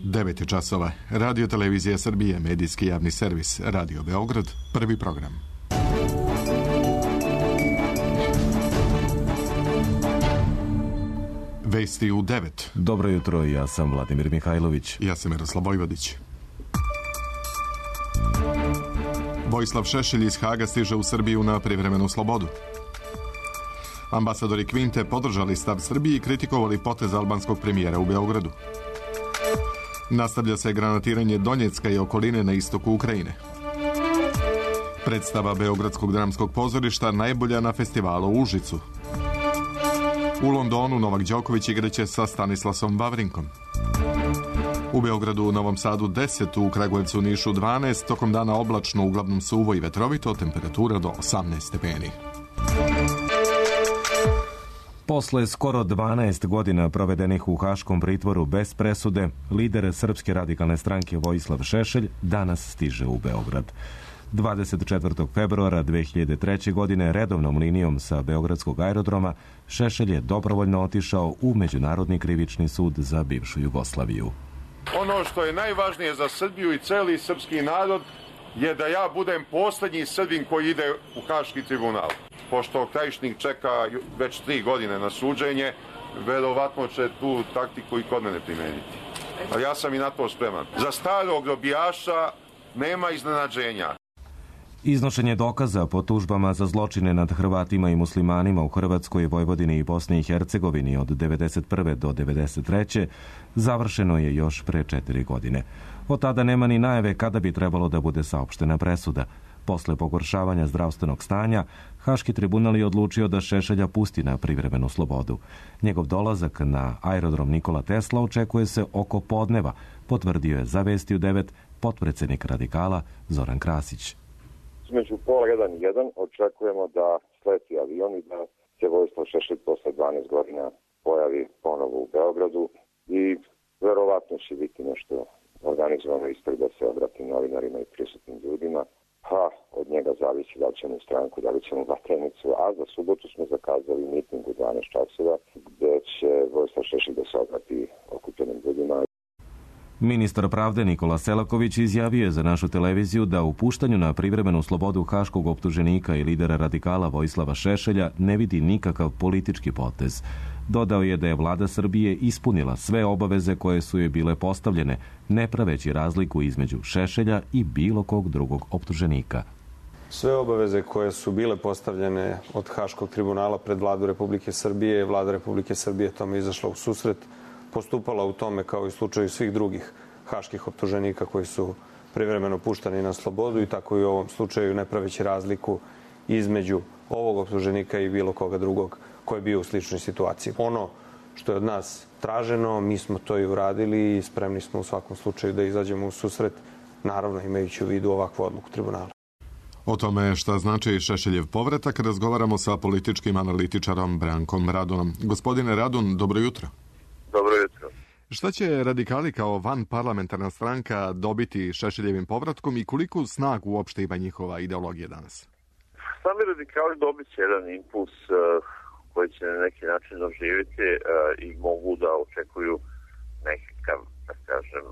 9 je časova. Radio Televizija Srbije, medijski javni servis, Radio Beograd, prvi program. Vesti u 9. Dobro jutro, ja sam Vladimir Mihajlović. Ja sam Miroslav Vojvodić. Vojislav Šešelj iz Haga stiže u Srbiju na privremenu slobodu. Ambasadori Kvinte podržali stav Srbiji i kritikovali potez albanskog premijera u Beogradu. Nastavlja se granatiranje Donjecka i okoline na istoku Ukrajine. Predstava Beogradskog dramskog pozorišta najbolja na festivalu u Užicu. U Londonu Novak Đoković igraće sa Stanislasom Vavrinkom. U Beogradu, u Novom Sadu 10, u Kragujevcu, Nišu 12, tokom dana oblačno, uglavnom suvo i vetrovito, temperatura do 18 stepeni. Posle skoro 12 godina provedenih u haškom pritvoru bez presude, lider Srpske radikalne stranke Vojislav Šešelj danas stiže u Beograd. 24. februara 2003. godine redovnom linijom sa Beogradskog aerodroma Šešelj je dobrovoljno otišao u Međunarodni krivični sud za bivšu Jugoslaviju. Ono što je najvažnije za Srbiju i celi srpski narod je da ja budem poslednji Srbin koji ide u Haški tribunal. Pošto Krajišnik čeka već 3 godine na suđenje, verovatno će tu taktiku i kod mene primeniti. A ja sam i na to spreman. Za starog robijaša nema iznenađenja. Iznošenje dokaza po tužbama za zločine nad Hrvatima i muslimanima u Hrvatskoj, Vojvodini i Bosni i Hercegovini od 1991. do 1993. završeno je još pre 4 godine. Od tada nema ni najave kada bi trebalo da bude saopštena presuda. Posle pogoršavanja zdravstvenog stanja, Haški tribunal je odlučio da Šešelja pusti na privremenu slobodu. Njegov dolazak na aerodrom Nikola Tesla očekuje se oko podneva, potvrdio je za Vesti u 9 potpredsednik radikala Zoran Krasić. Između pola 1 i 1 očekujemo da sleti avion i da se Vojislav Šešelj posle 12 godina pojavi ponovo u Beogradu i verovatno će biti nešto organizovano ispred da se obrati novinarima i prisutnim ljudima. Od njega zavisi da li ćemo u stranku, da li ćemo u Vatrenicu, a za subotu smo zakazali miting u 12 časova gde će Vojislav Šešelj da se obrati okupljenim ljudima. Ministar pravde Nikola Selaković izjavio je za našu televiziju da u puštanju na privremenu slobodu haškog optuženika i lidera radikala Vojislava Šešelja ne vidi nikakav politički potez. Dodao je da je vlada Srbije ispunila sve obaveze koje su joj bile postavljene, ne praveći razliku između Šešelja i bilo kog drugog optuženika. Sve obaveze koje su bile postavljene od Haškog tribunala pred vladu Republike Srbije, vlada Republike Srbije tome izašla u susret, postupala u tome kao i u slučaju svih drugih haških optuženika koji su privremeno puštani na slobodu i tako i u ovom slučaju ne praveći razliku između ovog optuženika i bilo koga drugog koji je bio u sličnoj situaciji. Ono što je od nas traženo, mi smo to i uradili i spremni smo u svakom slučaju da izađemo u susret, naravno imajući u vidu ovakvu odluku tribunala. O tome šta znači Šešeljev povratak razgovaramo sa političkim analitičarom Brankom Radunom. Gospodine Radun, dobro jutro. Dobro jutro. Šta će radikali kao vanparlamentarna stranka dobiti Šešeljevim povratkom i koliko snagu uopšte ima njihova ideologija danas? Sami radikali dobit će jedan impuls koji će na neki način doživjeti i mogu da očekuju nekakav, da kažem,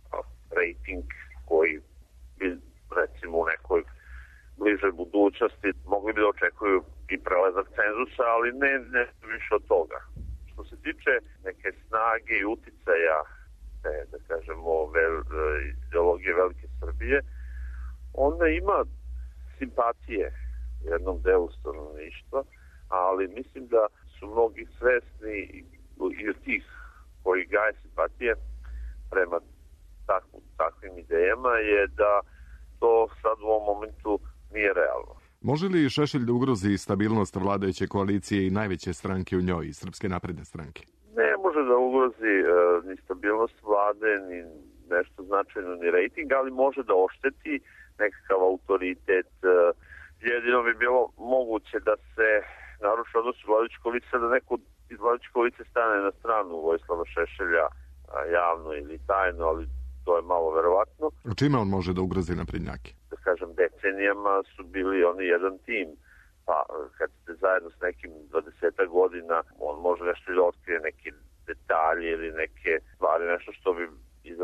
rating koji bi recimo u nekoj bližoj budućnosti mogli bi da očekuju i prelazak cenzusa, ali ne više od toga. Što se tiče neke snage i uticaja, da kažemo, ideologije Velike Srbije, ona ima simpatije u jednom delu stanovništva, ali mislim da su mnogi svesni i od tih koji gaje simpatije prema takvim idejama je da to sad u ovom momentu nije realno. Može li Šešelj da ugrozi stabilnost vladajuće koalicije i najveće stranke u njoj, Srpske napredne stranke? Ne može da ugrozi ni stabilnost vlade, ni nešto značajno, ni rejting, ali može da ošteti nekakav autoritet. Jedino bi bilo moguće da se naruši odnos vladajuće koalicije, da neko iz vladajuće koalicije stane na stranu Vojislava Šešelja javno ili tajno, ali to je malo verovatno. Čime on može da ugrozi naprednjake? Da kažem, decenijama su bili oni jedan tim. Pa kad ste zajedno s nekim 20 godina, on može nešto da otkrije, neki detalji ili neke stvari, nešto što bi iz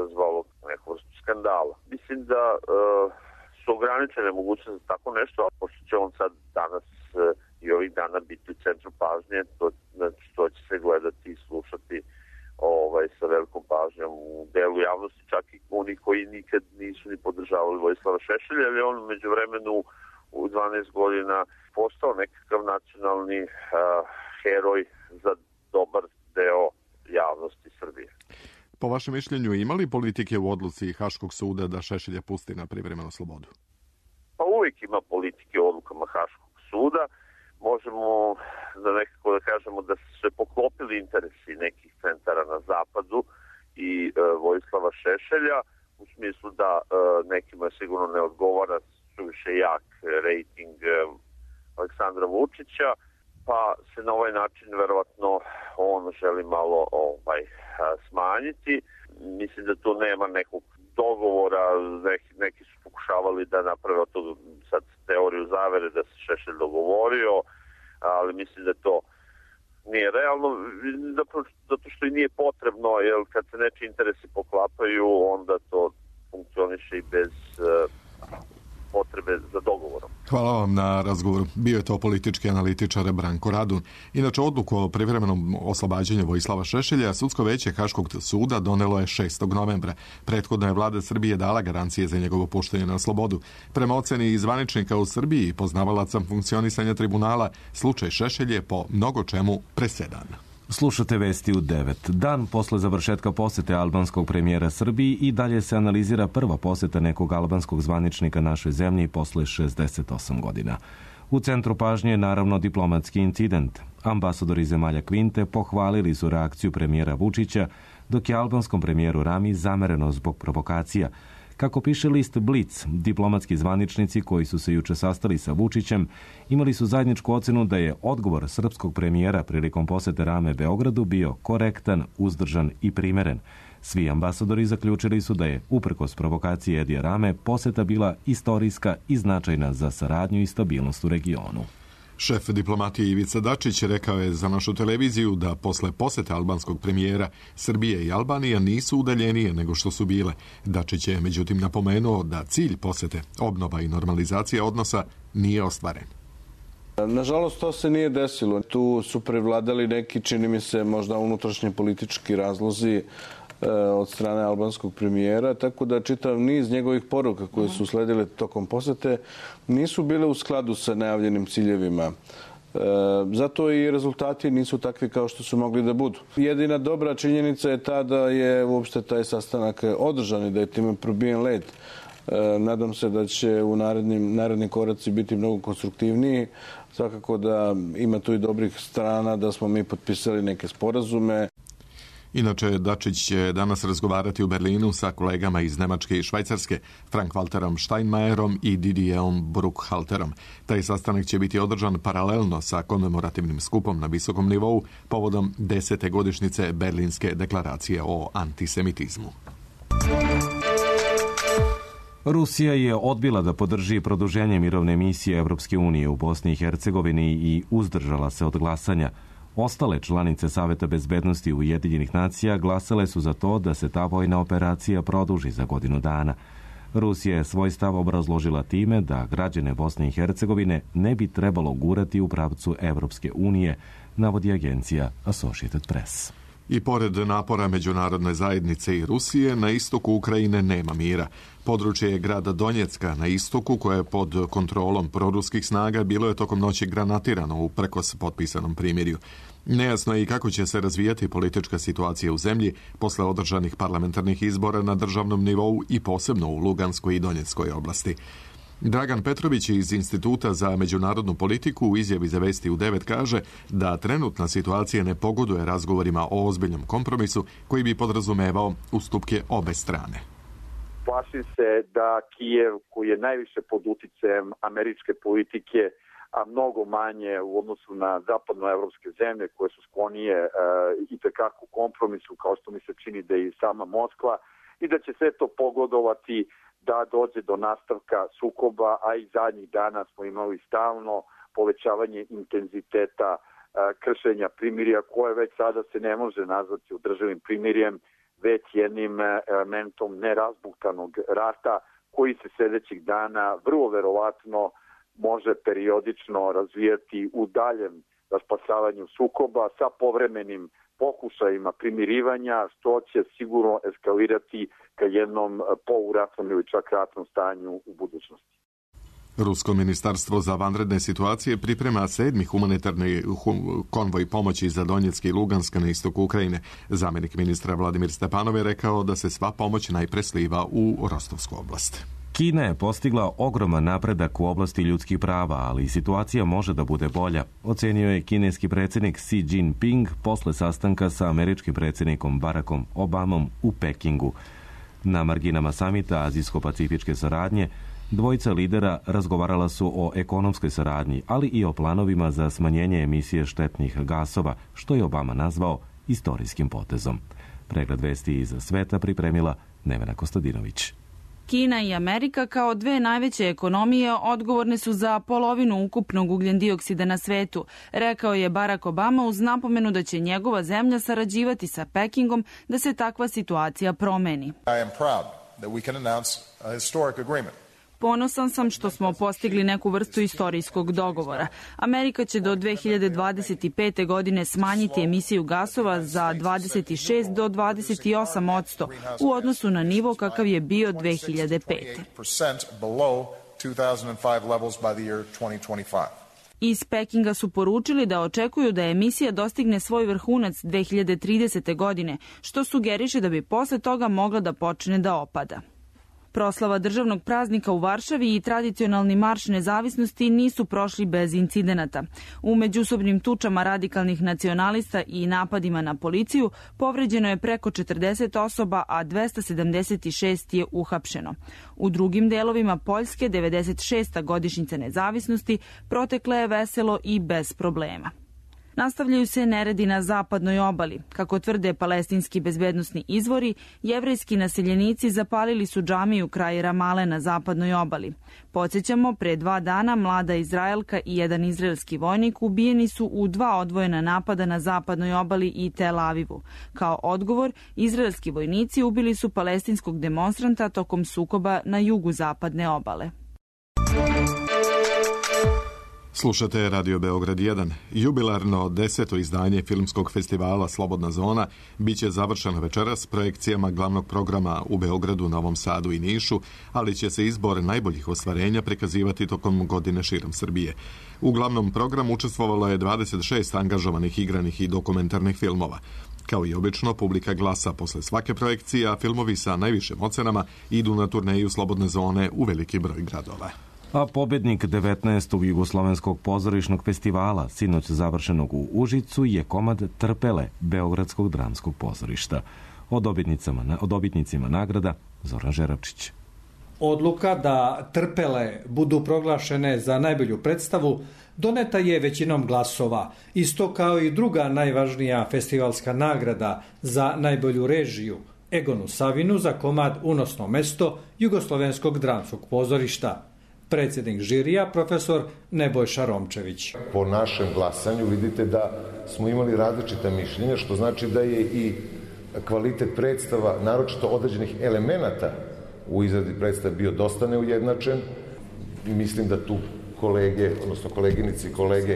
izazvalo neku vrstu skandala. Mislim da su ograničene mogućnosti za tako nešto, a pošto će on sad danas i ovih dana biti u centru pažnje, to će se gledati i slušati sa velikom pažnjom u delu javnosti, čak i oni koji nikad nisu ni podržavali Vojislava Šešelja, ali on među vremenu u 12 godina postao nekakav nacionalni heroj za dobar deo javnosti Srbije. Po vašem mišljenju, ima li politike u odluci Haškog suda da Šešelja pusti na privremenu slobodu? Pa uvijek ima politike u odlukama Haškog suda. Možemo da nekako da kažemo da su se poklopili interesi nekih centara na zapadu i Vojislava Šešelja, u smislu da nekima sigurno ne odgovara suviše jak rejting Aleksandra Vučića, pa se na ovaj način verovatno on želi malo smanjiti. Mislim da tu nema nekog dogovora, neki su pokušavali da naprave to sad teoriju zavere da se Šešelj dogovorio, ali mislim da to nije realno, zato što i nije potrebno, jer kad se nečiji interesi poklapaju, onda to funkcioniše i bez potrebe za dogovorom. Hvala vam na razgovoru. Bio je to politički analitičar Branko Radun. Inače, odluku o privremenom oslobađanju Vojislava Šešelja sudsko veće Haškog suda donelo je 6. novembra. Prethodno je vlada Srbije dala garancije za njegovo puštanje na slobodu. Prema oceni zvaničnika u Srbiji i poznavalaca funkcionisanja tribunala, slučaj Šešelj je po mnogo čemu presedan. Slušate vesti u 9. Dan posle završetka posete albanskog premijera Srbiji i dalje se analizira prva poseta nekog albanskog zvaničnika našoj zemlji posle 68 godina. U centru pažnje je naravno diplomatski incident. Ambasadori zemalja Kvinte pohvalili su reakciju premijera Vučića, dok je albanskom premijeru Rami zamereno zbog provokacija. Kako piše list Blic, diplomatski zvaničnici koji su se juče sastali sa Vučićem imali su zajedničku ocenu da je odgovor srpskog premijera prilikom posete Rame Beogradu bio korektan, uzdržan i primeren. Svi ambasadori zaključili su da je, uprkos provokacije Edija Rame, poseta bila istorijska i značajna za saradnju i stabilnost u regionu. Šef diplomatije Ivica Dačić rekao je za našu televiziju da posle posete albanskog premijera Srbije i Albanija nisu udaljenije nego što su bile. Dačić je međutim napomenuo da cilj posete, obnova i normalizacija odnosa, nije ostvaren. Nažalost, to se nije desilo. Tu su prevladali neki, čini mi se, možda unutrašnji politički razlozi od strane albanskog premijera, tako da čitav niz njegovih poruka koje su sledile tokom posete nisu bile u skladu sa najavljenim ciljevima. Zato i rezultati nisu takvi kao što su mogli da budu. Jedina dobra činjenica je ta da je uopšte taj sastanak održan i da je time probijen led. Nadam se da će u narednim koraci biti mnogo konstruktivniji. Svakako da ima tu i dobrih strana, da smo mi potpisali neke sporazume. Inače, Dačić će danas razgovarati u Berlinu sa kolegama iz Nemačke i Švajcarske, Frank-Walterom Steinmeierom i Didierom Bruckhalterom. Taj sastanak će biti održan paralelno sa komemorativnim skupom na visokom nivou povodom 10. godišnjice Berlinske deklaracije o antisemitizmu. Rusija je odbila da podrži produženje mirovne misije Evropske unije u Bosni i Hercegovini i uzdržala se od glasanja. Ostale članice Saveta bezbednosti Ujedinjenih nacija glasale su za to da se ta vojna operacija produži za godinu dana. Rusija je svoj stav obrazložila time da građane Bosne i Hercegovine ne bi trebalo gurati u pravcu Evropske unije, navodi agencija Associated Press. I pored napora međunarodne zajednice i Rusije, na istoku Ukrajine nema mira. Područje je grada Donjecka na istoku, koje je pod kontrolom proruskih snaga, bilo je tokom noći granatirano uprkos potpisanom primirju. Nejasno je i kako će se razvijati politička situacija u zemlji posle održanih parlamentarnih izbora na državnom nivou i posebno u Luganskoj i Donjeckoj oblasti. Dragan Petrović iz Instituta za međunarodnu politiku u izjavi za Vesti u 9 kaže da trenutna situacija ne pogoduje razgovorima o ozbiljnom kompromisu koji bi podrazumevao ustupke obe strane. Plašim se da Kijev, koji je najviše pod uticajem američke politike, a mnogo manje u odnosu na zapadnoevropske zemlje koje su sklonije i tekako kompromisu, kao što mi se čini da je i sama Moskva, i da će sve to pogodovati da dođe do nastavka sukoba, a i zadnjih dana smo imali stalno povećavanje intenziteta kršenja primirja, koje već sada se ne može nazvati održivim primirjem, već jednim elementom nerazbuktanog rata koji se sljedećih dana vrlo verovatno može periodično razvijati u daljem raspasavanju sukoba sa povremenim pokušajima primirivanja, što će sigurno eskalirati ka jednom poluratnom ili čak ratnom stanju u budućnosti. Rusko ministarstvo za vanredne situacije priprema 7. humanitarni konvoj pomoći za Donjecka i Luganska na istoku Ukrajine. Zamjenik ministra Vladimir Stepanov je rekao da se sva pomoć najpre sliva u Rostovsku oblast. Kina je postigla ogroman napredak u oblasti ljudskih prava, ali situacija može da bude bolja, ocenio je kineski predsjednik Xi Jinping posle sastanka sa američkim predsjednikom Barackom Obamom u Pekingu. Na marginama samita Azijsko-pacifičke saradnje dvojica lidera razgovarala su o ekonomskoj saradnji, ali i o planovima za smanjenje emisije štetnih gasova, što je Obama nazvao istorijskim potezom. Pregled vesti iz sveta pripremila Nevena Kostadinović. Kina i Amerika kao dve najveće ekonomije odgovorne su za polovinu ukupnog ugljendioksida na svetu, rekao je Barack Obama uz napomenu da će njegova zemlja sarađivati sa Pekingom da se takva situacija promeni. I am proud that we can announce a historic agreement. Ponosan sam što smo postigli neku vrstu istorijskog dogovora. Amerika će do 2025. godine smanjiti emisiju gasova za 26 do 28% u odnosu na nivo kakav je bio 2005. Iz Pekinga su poručili da očekuju da emisija dostigne svoj vrhunac 2030. godine, što sugeriše da bi posle toga mogla da počne da opada. Proslava državnog praznika u Varšavi i tradicionalni marš nezavisnosti nisu prošli bez incidenata. U međusobnim tučama radikalnih nacionalista i napadima na policiju povređeno je preko 40 osoba, a 276 je uhapšeno. U drugim delovima Poljske 96. godišnjica nezavisnosti protekla je veselo i bez problema. Nastavljaju se neredi na zapadnoj obali. Kako tvrde palestinski bezbednosni izvori, jevrejski naseljenici zapalili su džamiju kraj Ramale na zapadnoj obali. Podsjećamo, pre 2 dana mlada Izraelka i jedan izraelski vojnik ubijeni su u 2 odvojena napada na zapadnoj obali i Tel Avivu. Kao odgovor, izraelski vojnici ubili su palestinskog demonstranta tokom sukoba na jugu zapadne obale. Slušate Radio Beograd 1. Jubilarno 10. izdanje filmskog festivala Slobodna zona biće završeno večeras s projekcijama glavnog programa u Beogradu, Novom Sadu i Nišu, ali će se izbor najboljih ostvarenja prikazivati tokom godine širom Srbije. U glavnom programu učestvovalo je 26 angažovanih igranih i dokumentarnih filmova. Kao i obično, publika glasa posle svake projekcije, a filmovi sa najvišim ocenama idu na turneju Slobodne zone u veliki broj gradova. A pobednik 19. Jugoslovenskog pozorišnog festivala, sinoć završenog u Užicu, je komad Trpele Beogradskog dramskog pozorišta. O dobitnicima nagrada Zoran Žeravčić. Odluka da Trpele budu proglašene za najbolju predstavu doneta je većinom glasova, isto kao i druga najvažnija festivalska nagrada za najbolju režiju, Egonu Savinu za komad Unosno mesto Jugoslovenskog dramskog pozorišta. Predsjednik žirija, profesor Nebojša Romčević. Po našem glasanju vidite da smo imali različita mišljenja, što znači da je i kvalitet predstava, naročito određenih elemenata u izradi predstava bio dosta neujednačen. Mislim da tu kolege, odnosno koleginici i kolege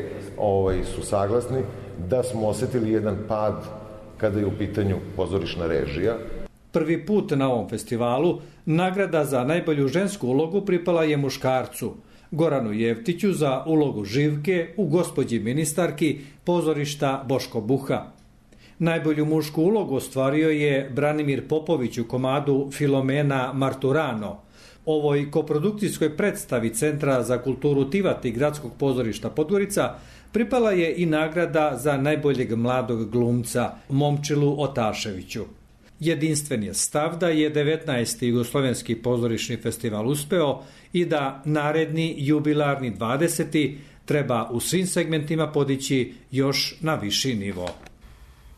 su saglasni, da smo osetili jedan pad kada je u pitanju pozorišna režija. Prvi put na ovom festivalu nagrada za najbolju žensku ulogu pripala je muškarcu, Goranu Jevtiću za ulogu Živke u Gospođi ministarki pozorišta Boško Buha. Najbolju mušku ulogu ostvario je Branimir Popović u komadu Filomena Marturano. Ovoj koprodukcijskoj predstavi Centra za kulturu Tivat i Gradskog pozorišta Podgorica pripala je i nagrada za najboljeg mladog glumca Momčilu Otaševiću. Jedinstven je stav da je 19. Jugoslovenski pozorišni festival uspeo i da naredni jubilarni 20. treba u svim segmentima podići još na viši nivo.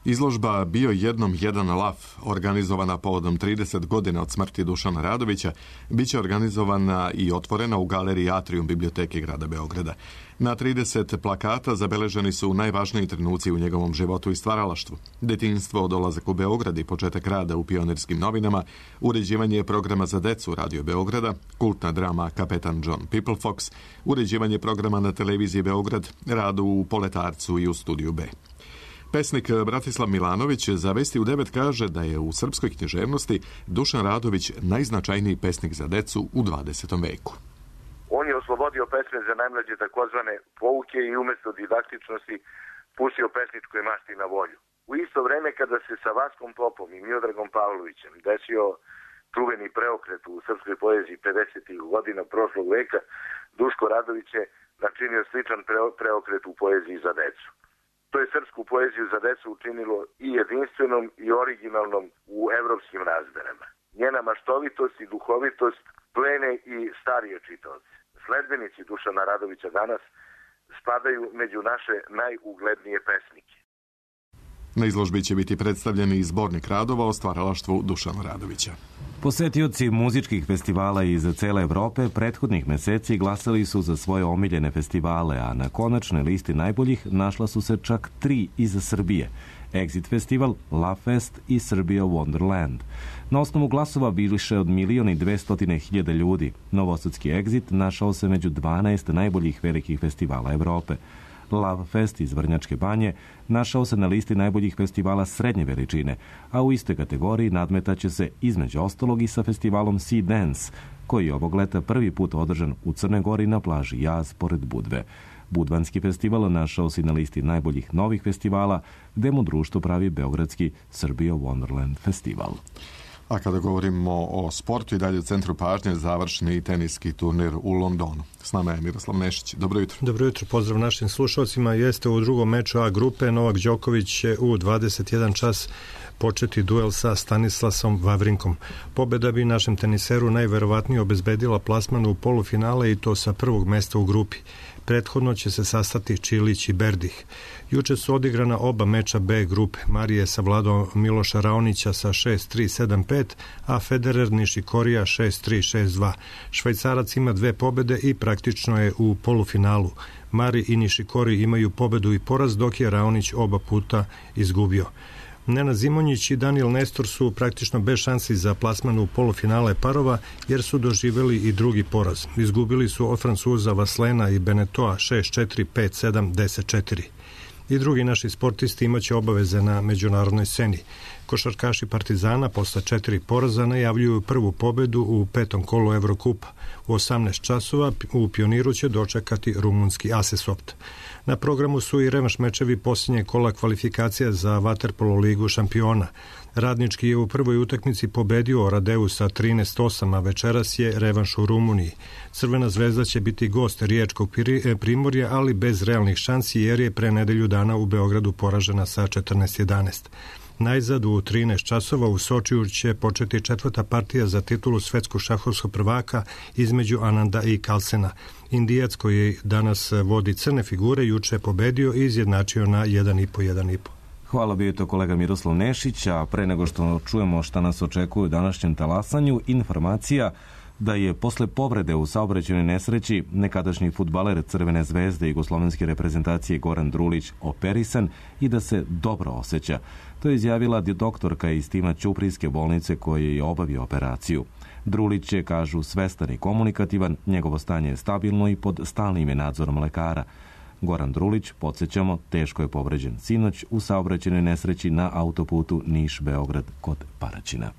Izložba Bio jednom jedan laf, organizovana povodom 30 godina od smrti Dušana Radovića, bit će organizovana i otvorena u galeriji Atrium biblioteke grada Beograda. Na 30 plakata zabeleženi su najvažniji trenuci u njegovom životu i stvaralaštvu. Detinjstvo, dolazak u Beograd i početak rada u Pionirskim novinama, uređivanje programa za decu Radio Beograda, kultna drama Kapetan John Peoplefox, uređivanje programa na televiziji Beograd, rad u Poletarcu i u Studiju B. Pesnik Bratislav Milanović za Vesti u 9 kaže da je u srpskoj književnosti Dušan Radović najznačajniji pesnik za decu u 20. veku. On je oslobodio pesme za najmlađe takozvane pouke i umjesto didaktičnosti pustio pesničkoj mašti na volju. U isto vreme kada se sa Vaskom Popom i Miodragom Pavlovićem desio čuveni preokret u srpskoj poeziji 50. godina prošlog veka, Duško Radović je načinio sličan preokret u poeziji za decu. To je srpsku poeziju za decu učinilo i jedinstvenom i originalnom u evropskim razmerama. Njena maštovitost i duhovitost plene i starije čitaoce. Sledbenici Dušana Radovića danas spadaju među naše najuglednije pesnike. Na izložbi će biti predstavljeni i zbornik radova o stvaralaštvu Dušana Radovića. Posetioci muzičkih festivala iz cele Evrope prethodnih meseci glasali su za svoje omiljene festivale, a na konačnoj listi najboljih našla su se čak 3 iz Srbije: Exit Festival, Love Fest i Serbia Wonderland. Na osnovu glasova više od 1.200.000 ljudi. Novosadski Exit našao se među 12 najboljih velikih festivala Evrope. Love Fest iz Vrnjačke Banje našao se na listi najboljih festivala srednje veličine, a u istoj kategoriji nadmetaće se između ostalog i sa festivalom Sea Dance, koji je ovog leta prvi put održan u Crnoj Gori na plaži Jaz pored Budve. Budvanski festival našao se na listi najboljih novih festivala, gde mu društvo pravi beogradski Serbia Wonderland festival. A kada govorimo o sportu, i dalje u centru pažnje završni teniski turnir u Londonu. S nama je Miroslav Nešić. Dobro jutro. Dobro jutro, pozdrav našim slušalcima. Jeste u drugom meču A grupe. Novak Đoković će u 21 čas početi duel sa Stanislasom Vavrinkom. Pobeda bi našem teniseru najverovatnije obezbedila plasman u polufinale i to sa prvog mesta u grupi. Prethodno će se sastati Čilić i Berdih. Juče su odigrana oba meča B grupe. Marije savladao Miloša Raonića sa 6-3, 7-5, a Federer Nišikorija 6-3, 6-2. Švajcarac ima 2 pobede i praktično je u polufinalu. Mari i Nišikori imaju pobedu i poraz, dok je Raonić oba puta izgubio. Nenad Zimonjić i Daniel Nestor su praktično bez šansi za plasman u polufinale parova, jer su doživjeli i drugi poraz. Izgubili su od Francuza Vaslena i Benetoa 6-4, 5-7, 10-4. I drugi naši sportisti imaće obaveze na međunarodnoj sceni. Košarkaši Partizana posle 4 poraza najavljuju prvu pobedu u 5. kolu Evrokupa. U 18 časova u Pioniru će dočekati rumunski Asesoft. Na programu su i revanš mečevi posljednje kola kvalifikacija za Vaterpolo ligu šampiona. Radnički je u prvoj utakmici pobedio Radeu sa 13-8, a večeras je revanš u Rumuniji. Crvena zvezda će biti gost Riječkog Primorja, ali bez realnih šansi, jer je pre nedelju dana u Beogradu poražena sa 14-11. Najzad u 13 časova u Sočiju će početi 4. partija za titulu svetskog šahovskog prvaka između Ananda i Carlsena. Indijac koji danas vodi crne figure juče je pobedio i izjednačio na 1,5. Hvala, bio je to kolega Miroslav Nešić, a pre nego što čujemo šta nas očekuje u današnjem talasanju, informacija da je posle povrede u saobraćajnoj nesreći nekadašnji fudbaler Crvene zvezde jugoslovenske reprezentacije Goran Drulić operisan i da se dobro osjeća. To je izjavila doktorka iz tima Ćuprijske bolnice koji je obavio operaciju. Drulić je, kažu, svestan i komunikativan, njegovo stanje je stabilno i pod stalnim je nadzorom lekara. Goran Drulić, podsjećamo, teško je povređen sinoć u saobraćajnoj nesreći na autoputu Niš-Beograd kod Paraćina.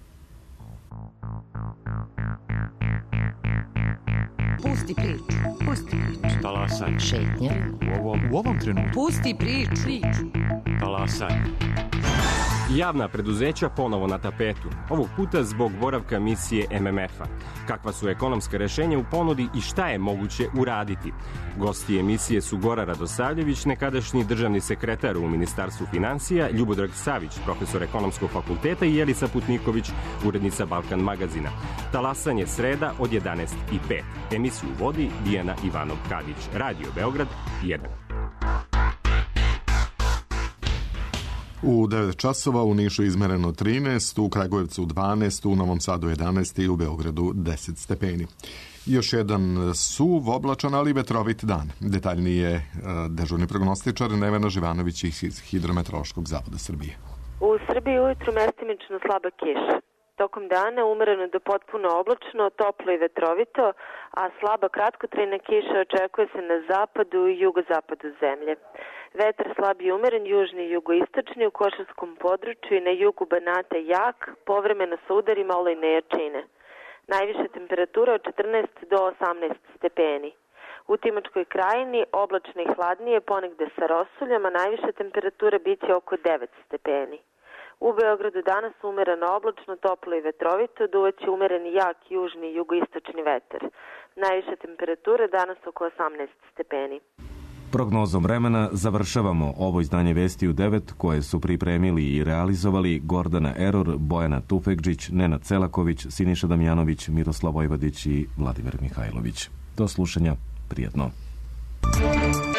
Pusti priču. Pusti priču. Talasaj. Šetnja. U ovom trenutku. Pusti priču. Talasaj. Javna preduzeća ponovo na tapetu, ovog puta zbog boravka misije MMF-a. Kakva su ekonomska rešenja u ponudi i šta je moguće uraditi? Gosti emisije su Gora Radosavljević, nekadašnji državni sekretar u Ministarstvu finansija, Ljubodrag Savić, profesor ekonomskog fakulteta, i Jelica Putniković, urednica Balkan magazina. Talasanje sreda od 11:05. Emisiju vodi Dijana Ivanov-Kadić. Radio Beograd 1. U 9 časova u Nišu izmereno 13, u Kragujevcu 12, u Novom Sadu 11 i u Beogradu 10 stepeni. Još jedan suv, oblačan, ali vetrovit dan. Detaljnije dežurni prognostičar Nevena Živanović iz Hidrometeorološkog zavoda Srbije. U Srbiji ujutru mestimično slaba kiša. Tokom dana umereno do potpuno oblačno, toplo i vetrovito, a slaba kratkotrajna kiša očekuje se na zapadu i jugozapadu zemlje. Vetar slab i umeren, južni i jugoistočni u Košarskom području i na jugu Banata jak, povremeno sa udarima olujne jačine. Najviša temperatura od 14 do 18 stepeni. U Timočkoj krajini oblačno i hladnije, ponegde sa rosuljama, najviša temperatura biće oko 9 stepeni. U Beogradu danas umereno oblačno, toplo i vetrovito, duvaće umereni jak južni i jugoistočni vetar. Najviša temperatura danas oko 18 stepeni. Prognozom vremena završavamo ovo izdanje Vesti u 9 koje su pripremili i realizovali Gordana Eror, Bojana Tufekđić, Nenad Celaković, Siniša Damjanović, Miroslav Vojvodić i Vladimir Mihajlović. Do slušanja, prijatno.